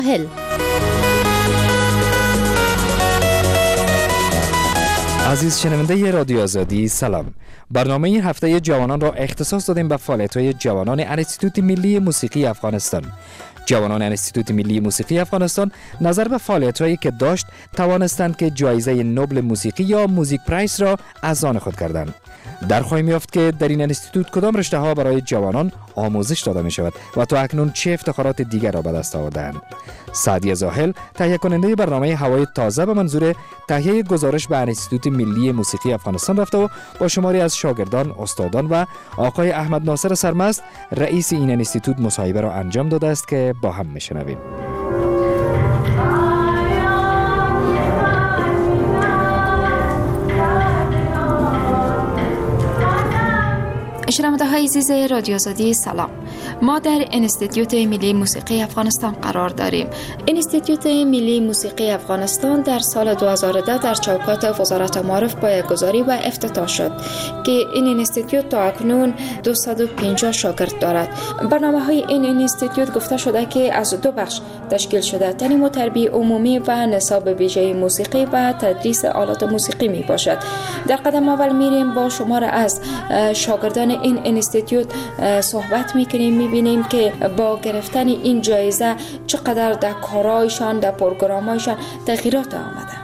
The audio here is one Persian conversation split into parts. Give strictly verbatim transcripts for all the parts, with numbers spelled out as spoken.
هل. عزیز شنونده رادیو آزادی سلام. برنامه این هفته جوانان را اختصاص دادیم به فعالیت‌های جوانان انستیتوت ملی موسیقی افغانستان. جوانان انستیتوت ملی موسیقی افغانستان نظر به فعالیت‌هایی که داشت توانستند که جایزه نوبل موسیقی یا موزیک پرایس را از آن خود کردند. در خواهیم یافت که در این انستیتوت کدام رشته ها برای جوانان آموزش داده می شود و تا اکنون چه افتخارات دیگر را به دست آوردند. سعدی زاهل تهیه کننده برنامه هوای تازه به منظور تهیه گزارش به انستیتوت ملی موسیقی افغانستان رفته و با شماری از شاگردان، استادان و آقای احمد ناصر سرمست رئیس این انستیتوت مصاحبه را انجام داده است که با هم میشنویم. شنونده های عزیز رادیو آزادی سلام. ما در انستیتوت ملی موسیقی افغانستان قرار داریم. انستیتوت ملی موسیقی افغانستان در سال دو هزار و ده در چوکات وزارت معارف پایه‌گذاری و افتتاح شد که این انستیتوت تا اکنون دویست و پنجاه شاگرد دارد. برنامه‌های این انستیتوت گفته شده که از دو بخش تشکیل شده: تعلیم و تربیت عمومی و نصاب ویژه موسیقی و تدریس آلات موسیقی می باشد. در قدم اول میریم با شمار از شاگردان این انستیتوت صحبت میکنیم، میبینیم که با گرفتن این جایزه چقدر در کارایشان، در پروگرامایشان تغییرات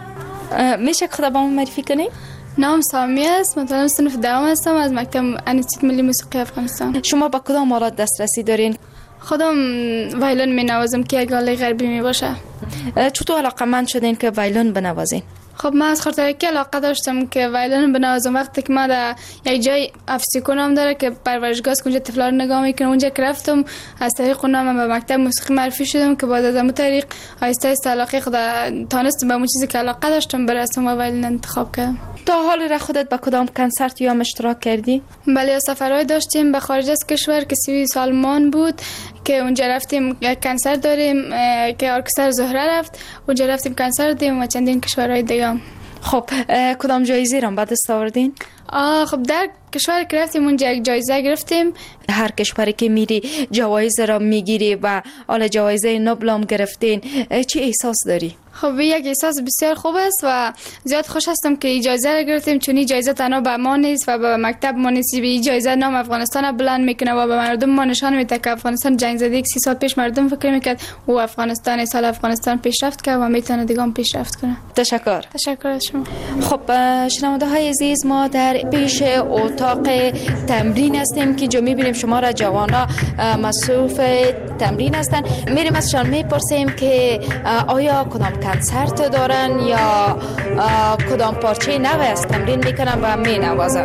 آمده. میشه خود با ما معرفی کنید؟ نام سامی است، مثلا صنف دوم هستم از مکتب انستیتوت ملی موسیقی افغانستان. شما با کدام آلات دسترسی دارین؟ خودم وایلون می نوازم که یک آله غربی می باشه. چطور علاقه‌مند شدین که وایلون بنوازین؟ خب من از خاطر علاقه داشتم که وایلون بنوازم. وقتی که ما در یک جای افسیکو نام داره که پرورشگاه است که اونجا طفلا رو نگاه میکنم، اونجا که رفتم از طریق اونم به مکتب موسیقی معرفی شدم که بعد از اون طریق آهسته آهسته علاقه خود تانستم به اون چیزی که علاقه داشتم برسم و وایلون انتخاب کردم. تا حال را خودت به کدام کنسرت یا اشتراک کردی؟ بله، سفرهای داشتیم به خارج از کشور که سوئیس آلمان بود که اونجا رفتیم یک کنسرت داریم که ارکستر زهره رفت، اونجا رفتیم کنسرت دادیم و چندین کشورهای دیگه. خب کدام جایزه را به دست آوردین؟ آه خب در کشور که رفتیم اونجا یک جایزه گرفتیم. هر کشوری که میری جوایز را میگیری و حالا جوایز نوبل هم گرفتین، چی احساس داری؟ خب یک احساس بسیار خوب است و زیاد خوش هستم که این جایزه را گرفتیم، چون این جایزه تنها به ما نیست و به مکتب ما نیست. این جایزه نام افغانستان را بلند میکنه و به مردم ما نشان میده که افغانستان جنگ زده. یک سی سال پیش مردم فکر میکرد او افغانستان سال افغانستان پیشرفت کرد و میتونه دیگه هم پیشرفت کنه. تشکر. تشکر از شما. خب شنونده های عزیز، ما در پیش اتاق تمرین هستیم که جو میبینیم شما را جوانا مصروف تمرین هستن. میریم ازشان میپرسیم که آیا کدام کنسرت دارن یا کدام پارچه نوی از تمرین میکنن و مینوازن.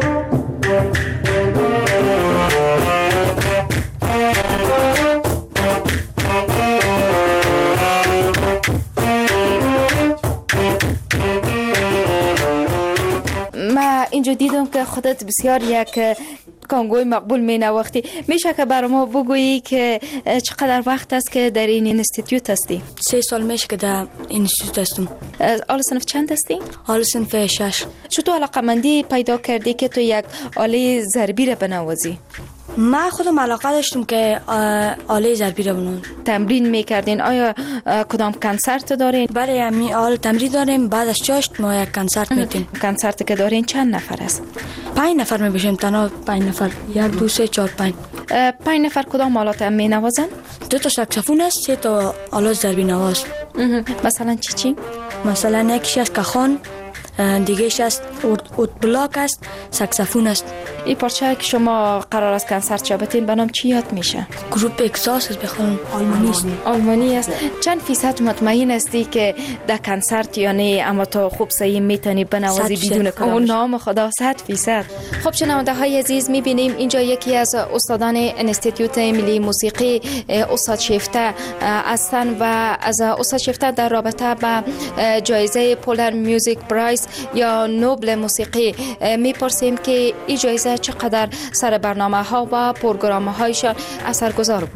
ما اینجا دیدم که خودت بسیار یک کانگوی مقبول می نواختی. میشه که برای ما بگویی که چقدر وقت است که در این انستیتوت هستی؟ سه سال میشه که در انستیتوت هستم. آل صنف چند هستی؟ آل صنف شش. چطور علاقه‌مندی پیدا کردی که تو یک آله ضربی را بنوازی؟ من خودم علاقه داشتم که آله ضربی را بنوازم. تمرین میکردین؟ آیا کدام کنسرت دارین؟ بله، می آل تمرین داریم. بعد از چاشت ما یک کنسرت میتیم. کنسرت که دارین چند نفر است؟ پنج نفر می بشیم، تنها پنج نفر. یک دو سه چهار پنج. پنج نفر کدام آلات می نوازن؟ دو تا ساکسفون است، سه تا آلات ضربی نواز. مثلا چی چی؟ مثلا یکیش از کاخان، دیگهش است اوت بلاک است، ساکسفون است. این پارچه که شما قرار است کنسرت شبتین به نام چی یاد میشه؟ گروپ اکساس است، بخوام آلمانی است. آلمانی است. چند فیصد مطمئن هستی که در کنسرت یا نه اما تو خوب صحیح میتونی بنوازی بدون کدام؟ نام خدا، صد فیصد. خب شنونده های عزیز، میبینیم اینجا یکی از استادان انستیتوت ملی موسیقی استاد شیفته هستند و از استاد شیفته در رابطه با جایزه پولر میوزیک پرایس یا نوبل موسیقی میپرسیم که این جایزه چقدر سر برنامه ها و پروگرام هایشان اثرگذار بوده.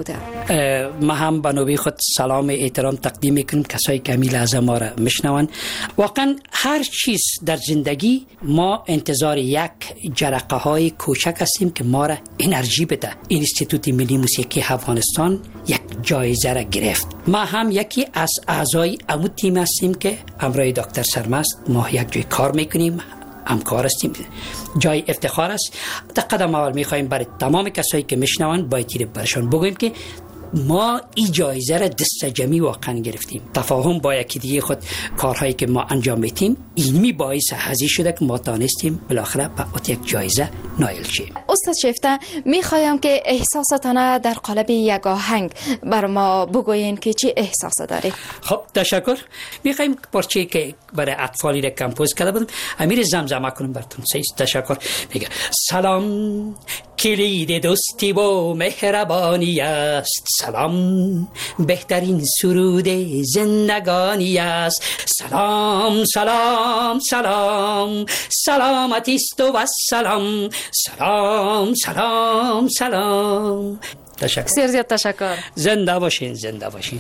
ما هم به نوبه خود سلام احترام تقدیم میکنیم کسایی که همین لحظه ما را میشنون. واقعا هر چیز در زندگی ما انتظار یک جرقه های کوچک هستیم که ما را انرژی بده. انستیتوت ملی موسیقی افغانستان یک جایزه را گرفت. ما هم یکی از اعضای امو تیم هستیم که همراه دکتر سرمست ما یک جای کار میکنیم، همکار هستیم. جای افتخار است. در قدم اول میخوایم برای تمام کسایی که میشنون باید برشان بگویم که ما این جایزه را دست جمعی واقعا گرفتیم. تفاهم با یکی دیگه خود کارهایی که ما انجام میتیم اینمی باعث حزی شده که ما تانستیم بالاخره به یک جایزه نایل شیم. استاد شیفته میخوایم که احساساتانه در قالب یک آهنگ بر ما بگوین که چی احساس داری. خب تشکر. میخوایم پارچه که برای اطفالی را کمپوز کرده بودم امیر زمزمه کنم براتون. تشکر. میگه سلام کلید دوستی و مهربانی است، سلام بهترین سرود زندگانی است، سلام سلام سلام سلامتی است و سلام سلام سلام سلام. تشکر. سیر زیاد تشکر. زنده باشین زنده باشین.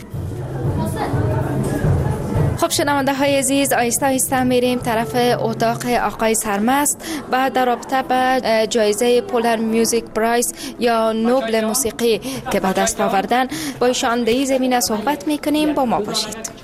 خب شنونده های عزیز، آیسته آیسته میریم طرف اتاق آقای سرمست و در رابطه به جایزه پولر میوزیک پرایز یا نوبل موسیقی که به دست آوردن با ایشان در این زمینه صحبت میکنیم. با ما باشید.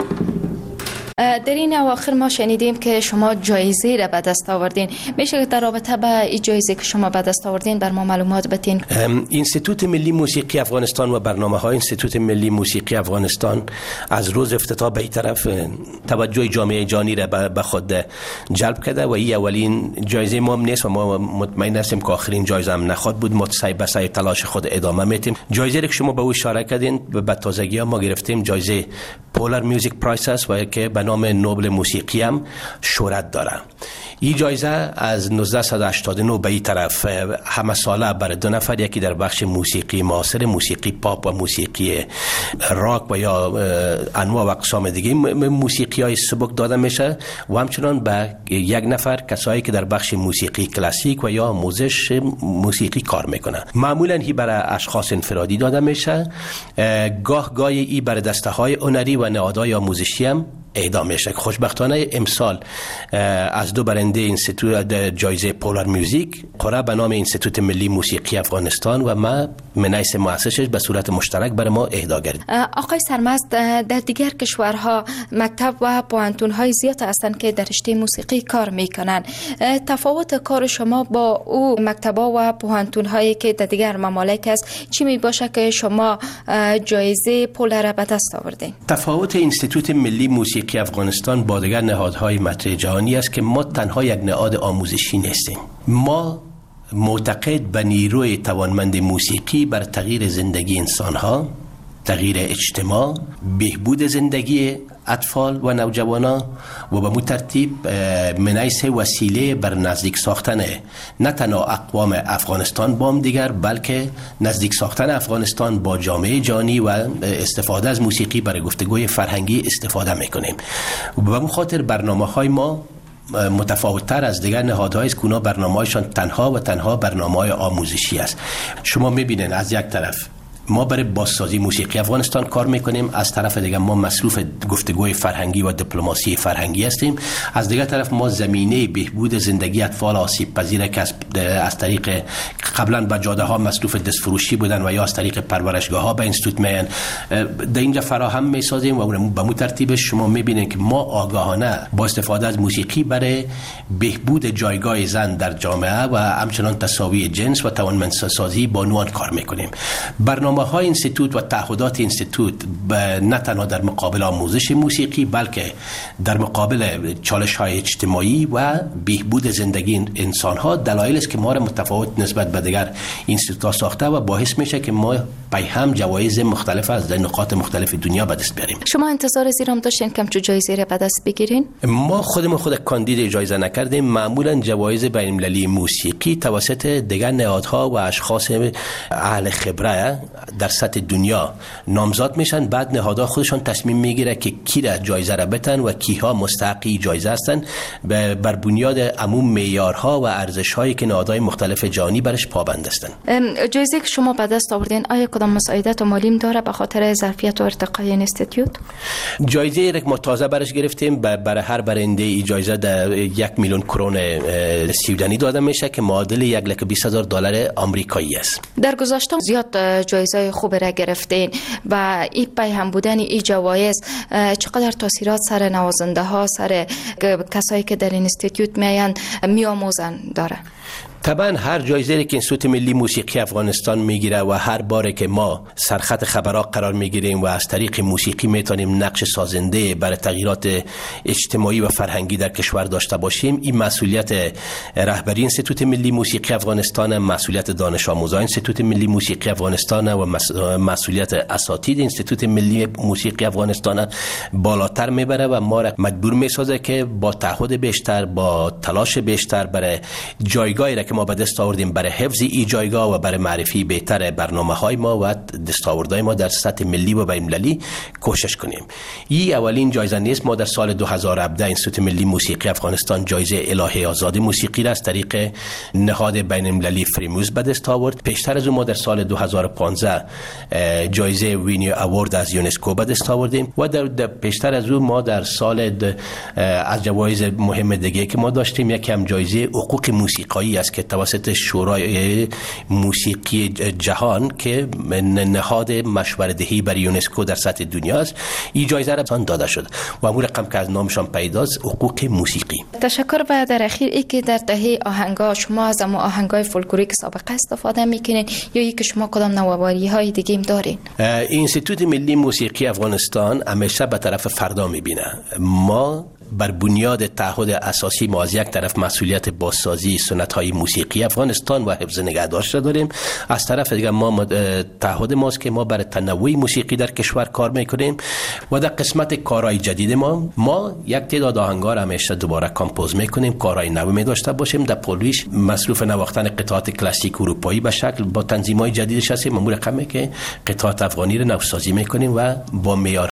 در این اواخر ما شنیدیم که شما جایزه را به دست آوردین. میشه که در رابطه با این جایزه که شما به دست آوردین بر ما معلومات بدین؟ انستیتوت ملی موسیقی افغانستان و برنامه‌های انستیتوت ملی موسیقی افغانستان از روز افتتاح به این طرف توجه جامعه جهانی را به خود جلب کرده و این اولین جایزه ما هم نیست و ما مطمئن هستیم که آخرین جایزه هم نخواهد بود. ما سعی به سعی تلاش خود ادامه میدیم. جایزه را که شما به او اشاره کردین به تازگی ها ما گرفتیم جایزه پولر میوزیک پرایز است و که به نام نوبل موسیقی هم شهرت داره. این جایزه از نوزده هشتاد و نه به این طرف همه ساله برای دو نفر، یکی در بخش موسیقی معاصر، موسیقی پاپ و موسیقی راک و یا انواع و اقسام دیگه موسیقی های سبک داده میشه و همچنان به یک نفر کسایی که در بخش موسیقی کلاسیک و یا آموزش موسیقی کار میکنه. معمولا این برای اشخاص انفرادی داده میشه، گاه گاهی این برای دسته های هنری و نهادهای آموزشی هم اعدام میشه. خوشبختانه امسال از دو برنده انستیتوت جایزه پولر میوزیک قرار به نام انستیتوت ملی موسیقی افغانستان و ما منیس مؤسسش به صورت مشترک برای ما اهدا گردید. آقای سرمست، در دیگر کشورها مکتب و پوهنتون های زیاد هستند که در رشته موسیقی کار میکنن. تفاوت کار شما با او مکتبا و پوهنتون هایی که در دیگر ممالک است چی می باشه که شما جایزه پولر به دست آوردین؟ تفاوت انستیتوت ملی موسیقی که افغانستان با دیگر نهادهای مطرح جهانی است که ما تنها یک نهاد آموزشی نیستیم. ما معتقد به نیروی توانمند موسیقی بر تغییر زندگی انسانها، تغییر اجتماع، بهبود زندگی اطفال و نوجوانان و به مو ترتیب منیس وسیله بر نزدیک ساختن نه تنها اقوام افغانستان با هم دیگر بلکه نزدیک ساختن افغانستان با جامعه جهانی و استفاده از موسیقی برای گفتگوی فرهنگی استفاده میکنیم. و به خاطر برنامه‌های ما متفاوت‌تر از دیگر نهادهای است که اونا برنامه‌هایشان تنها و تنها برنامه‌های آموزشی است. شما می‌بینید از یک طرف ما برای بازسازی موسیقی افغانستان کار میکنیم، از طرف دیگه ما مصروف گفتگوی فرهنگی و دیپلماسی فرهنگی هستیم، از دیگه طرف ما زمینه بهبود زندگی اطفال آسیب پذیر که از طریق قبلا با جاده ها مصروف دستفروشی بودن و یا از طریق پرورشگاه ها به اینستیتوت میان در اینجا فراهم میسازیم و به مو ترتیب شما میبینید که ما آگاهانه با استفاده از موسیقی برای بهبود جایگاه زن در جامعه و همچنان تساوی جنس و توانمندسازی بانوان کار میکنیم. برنامه های انستیتوت و تعهدات انستیتوت نه تنها در مقابل آموزش موسیقی بلکه در مقابل چالش های اجتماعی و بهبود زندگی انسان ها دلایل است که ما را متفاوت نسبت به دیگر انستیتوت ساخته و باعث میشه که ما پای هم جوایز مختلف از نقاط مختلف دنیا به دست بیاریم. شما انتظار زیرام داشتین که چه جایزه را به دست بگیرین؟ ما خودمون خود کاندید جایزه نکردیم. معمولا جوایز بین المللی موسیقی توسط دیگر نهادها و اشخاص اهل خبره در سطح دنیا نامزاد میشن، بعد نهادها خودشان تصمیم میگیره که کی را جایزه را بتن و کیها مستحقی جایزه هستن بر بنیاد عموم معیارها و ارزش‌هایی که نهادهای مختلف جهانی برش پابند هستند. جایزه که شما به دست آوردین آیا کدام مساعدت مالی داره به خاطر ظرفیت و ارتقای اینستیتوت؟ جایزه یک ما تازه برش گرفتیم، برای هر برنده ای جایزه در یک میلیون کرون سویدنی داده میشه که معادل یک لک بیست هزار دلار آمریکایی است. در گذشته زیاد جایزه خوب را گرفتین و این پیهم بودن این جوایز چقدر تاثیرات سر نوازنده ها، سر کسایی که در اینستیتوت میان میآموزن داره؟ طبعا هر جایزه که انستیتوت ملی موسیقی افغانستان میگیره و هر باره که ما سرخط خبرها قرار میگیریم و از طریق موسیقی میتونیم نقش سازنده برای تغییرات اجتماعی و فرهنگی در کشور داشته باشیم، این مسئولیت رهبری انستیتوت ملی موسیقی افغانستان، مسئولیت دانش آموزان انستیتوت ملی موسیقی افغانستان و مسئولیت اساتید انستیتوت ملی موسیقی افغانستان بالاتر میبره و ما را مجبور میسازه که با تعهد بیشتر، با تلاش بیشتر برای جایگاهی که ما به دست آوردیم برای حفظ این جایگاه و برای معرفی بهتر برنامه‌های ما و دستاوردهای ما در سطح ملی و بین‌المللی کوشش کنیم. این اولین جایزه نیست. ما در سال دو هزار و هفده انستیتوت ملی موسیقی افغانستان جایزه الهه آزاد موسیقی را از طریق نهاد بین‌المللی فریموز به دست آورد. پیشتر از اون ما در سال دو هزار و پانزده جایزه وینیو اوارد از یونسکو به دست آوردیم و در پیشتر از اون ما در سال از جوایز مهم دیگه که ما داشتیم یکی هم جایزه حقوق موسیقایی است که توسط شورای موسیقی جهان که نهاد مشوره‌دهی برای یونسکو در سطح دنیا است، این جایزه را داده شد و امور رقم که از نامشان پیداست حقوق موسیقی. تشکر. و در اخیر ای که در تهیه آهنگا شما از اما آهنگای فولکلوریک سابقه استفاده میکنین یا ای که شما کدام نوآوری های دیگه هم دارین؟ انستیتوت ملی موسیقی افغانستان همیشه به طرف فردا میبینه. ما بر بنیاد تعهد اساسی ما از یک طرف مسئولیت بازسازی سنت‌های موسیقی افغانستان و حفظ نگهداشت داریم، از طرف دیگر ما تعهد ماست که ما برای تنوع موسیقی در کشور کار میکنیم و در قسمت کارهای جدید ما ما یک تعداد آهنگا را همیشه دوباره کامپوز میکنیم، کارهای نو می داشته باشیم، در پولویش مصروف نواختن قطعات کلاسیک اروپایی به شکل با تنظیم‌های جدیدش هستیم. امور رقمی که قطعات افغانی را نوسازی میکنیم و با معیار